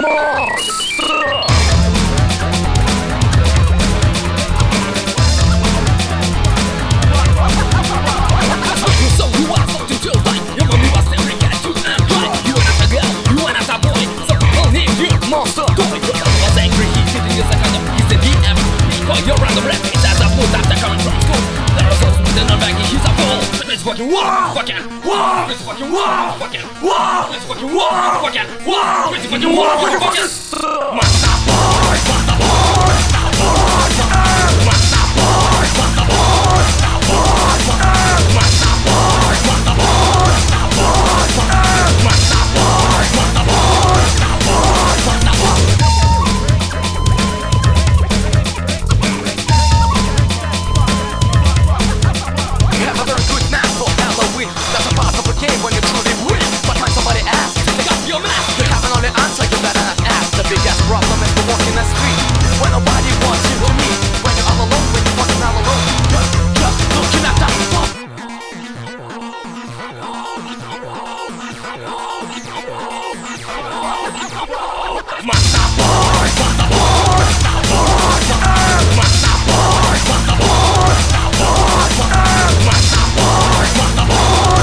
Monster, was angry, he sitting as a kind of he's in the app. While you're on the rap, it's as a fool that coming from school. There are souls within a baggy, he's a fool. It's fucking wow, fucking wow, it's fucking wow, fucking wow, it's fucking wow, fucking wow, it's fucking wow, fucking Master boy, master boy, master boy, master boy, master boy, master boy, master boy, master boy, master boy, master boy. That's a part of the game when you truly win. But when somebody asks, pick up your mask. You haven't only answer, you better not ask. The biggest problem is for walking the street when nobody wants you to meet. When you're all alone, when you're fucking all alone, just looking at that stuff. Master boy, master boy, master boy, master boy, master boy, master boy, master boy.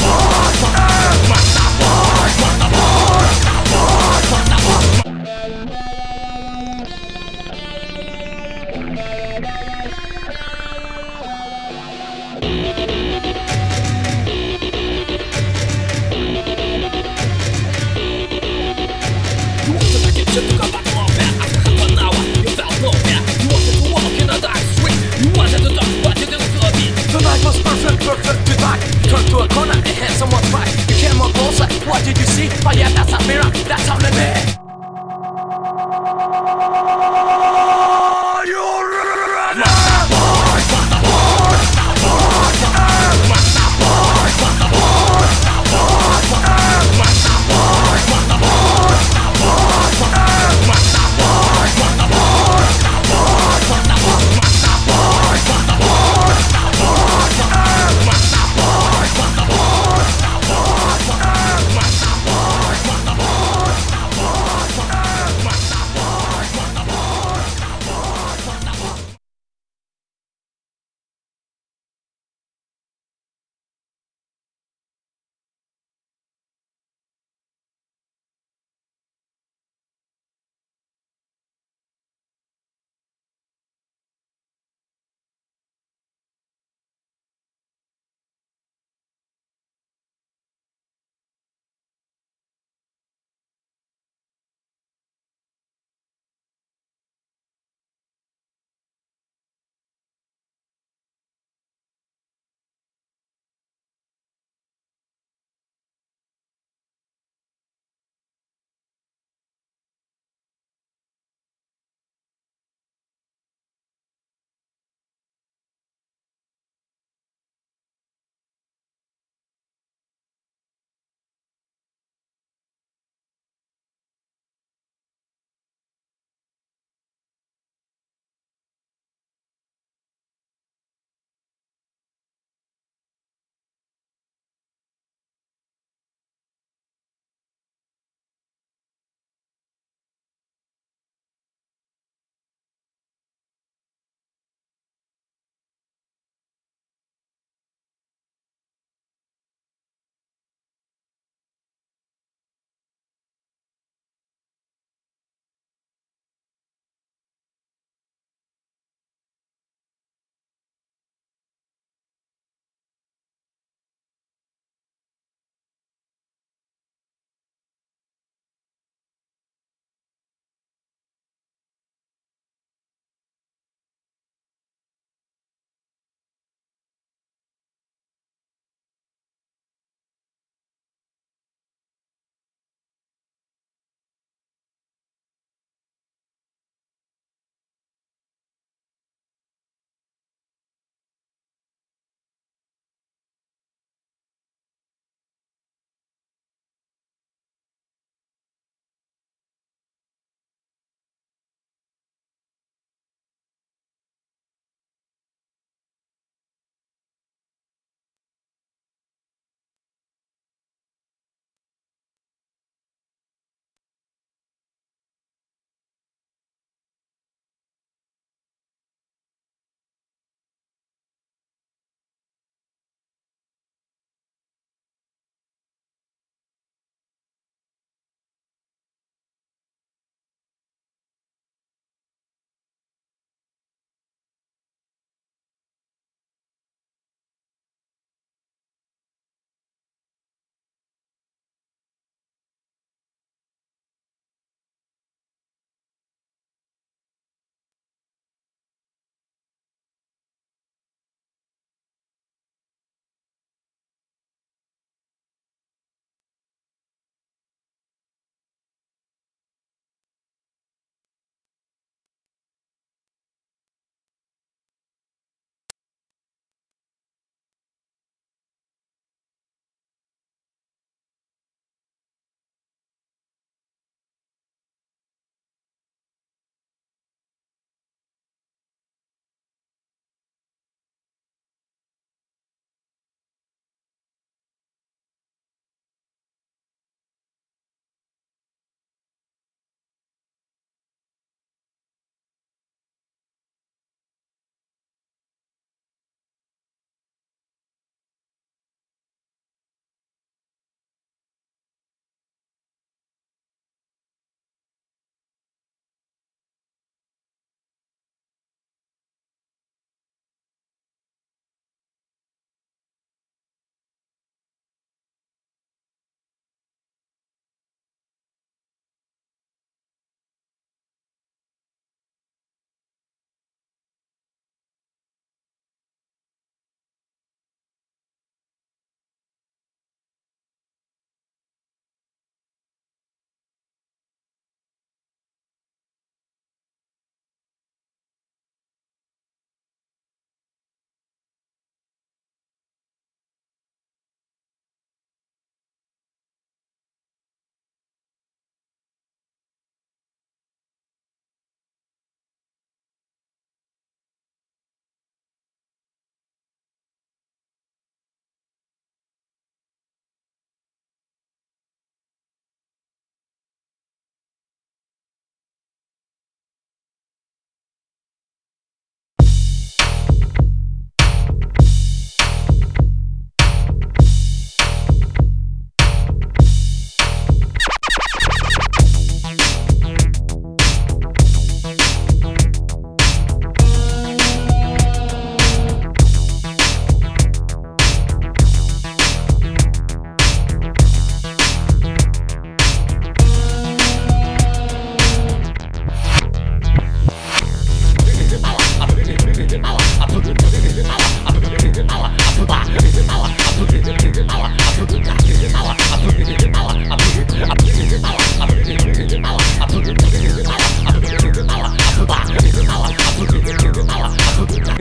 You took a battle on bed after half an hour. You felt nowhere. You wanted to walk in a dark street. You wanted to talk, but you didn't feel a beat. The night was perfect, perfect goodbye. You turned to a corner and had someone's right. You came more closer. What did you see? Oh yeah, that's a mirror. That's how they made.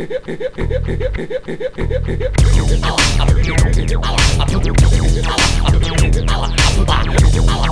Apa